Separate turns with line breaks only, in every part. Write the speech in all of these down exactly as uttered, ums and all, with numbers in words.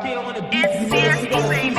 It's Fierce, baby.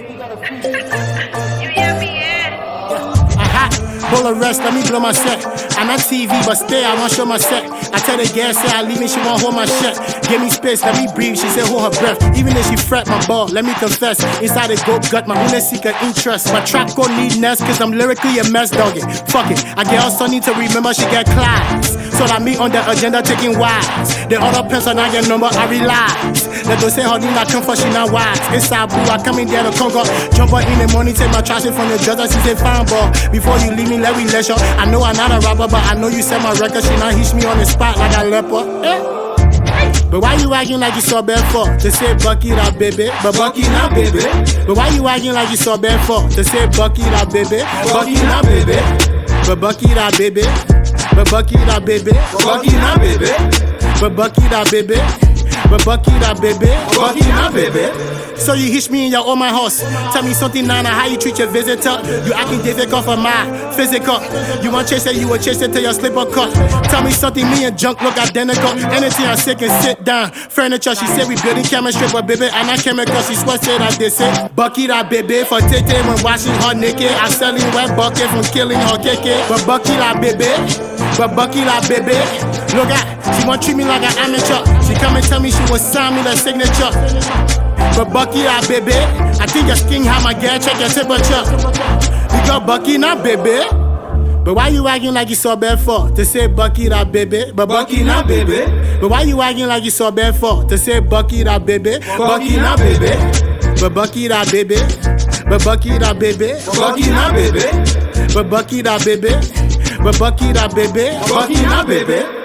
You hear me, yeah?
Aha, bull arrest, let me blow my set. I'm on T V, but stay, I won't show my set. I tell the girl, say I leave me, she won't hold my shit. Give me space, let me breathe, she said hold her breath. Even if she fret my ball, let me confess. Inside it go gut, my women seek her interest. My trap gon' need nest, cause I'm lyrically a mess, doggy. Fuck it, I get all Sunny to remember she get class. So that me on the agenda taking wise. The other person I get number, I realize. Let those say her name, I come for she not wise. Inside boo, I come in there to conquer. Jump her in the morning, take my trash from the judge, she say fine ball. Before you leave me, let me let you. I know I'm not a rapper, but I know you said my record, she not hit me on the spot like a leper. Eh? But why you acting like you so bad for? To say Bucky that baby, but Bucky not baby. But why you acting like you so bad for? To say Bucky that baby, Bucky not baby. But Bucky that baby, but Bucky that baby, Bucky not baby. But Bucky that baby, but Bucky that baby, Bucky not baby. So you hitch me in your own my house. Tell me something, Nana, how you treat your visitor. You acting difficult for my physical. You want chase it, you will chase it till your slipper cut. Tell me something, me and junk look identical. Anything I say can sit down. Furniture, she said we building chemistry, but baby, I'm not chemical. She swear say that they say Bucky that baby for Tete when washing her naked. I selling wet bucket from killing her keke. But Bucky that baby, but Bucky that baby. Look at, she want treat me like an amateur. She come and tell me she will sign me the signature. But Bucky that baby, I think your skin have my girl check your temperature. You got Bucky not baby. But why you acting like you so bad for? To say Bucky that baby, but Bucky not baby. But why you acting like you so bad for? To say Bucky that baby, Bucky not baby. But Bucky that baby, but Bucky that baby, Bucky not baby. But Bucky that baby, but Bucky that baby, Bucky not baby.